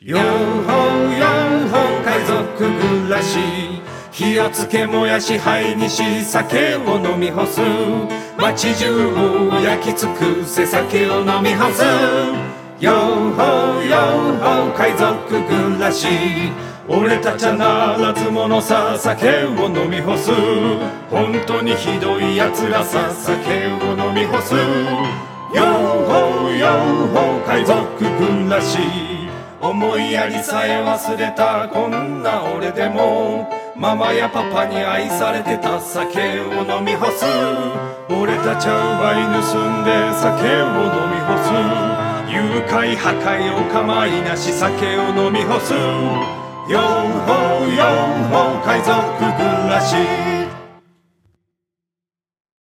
よんほよんほ海賊暮らし、火をつけ燃やし灰にし酒を飲み干す、街中を焼き尽くせ酒を飲み干す。よんほよんほ海賊暮らし、俺たちはならず者さ酒を飲み干す。本当にひどいやつらさ酒を飲み干す。よんほよんほ海賊暮らし、思いやりさえ忘れたこんな俺でもママやパパに愛されてた酒を飲み干す。俺たちは奪い盗んで酒を飲み干す。誘拐破壊お構いなし酒を飲み干す。よんほよんほ海賊暮らし。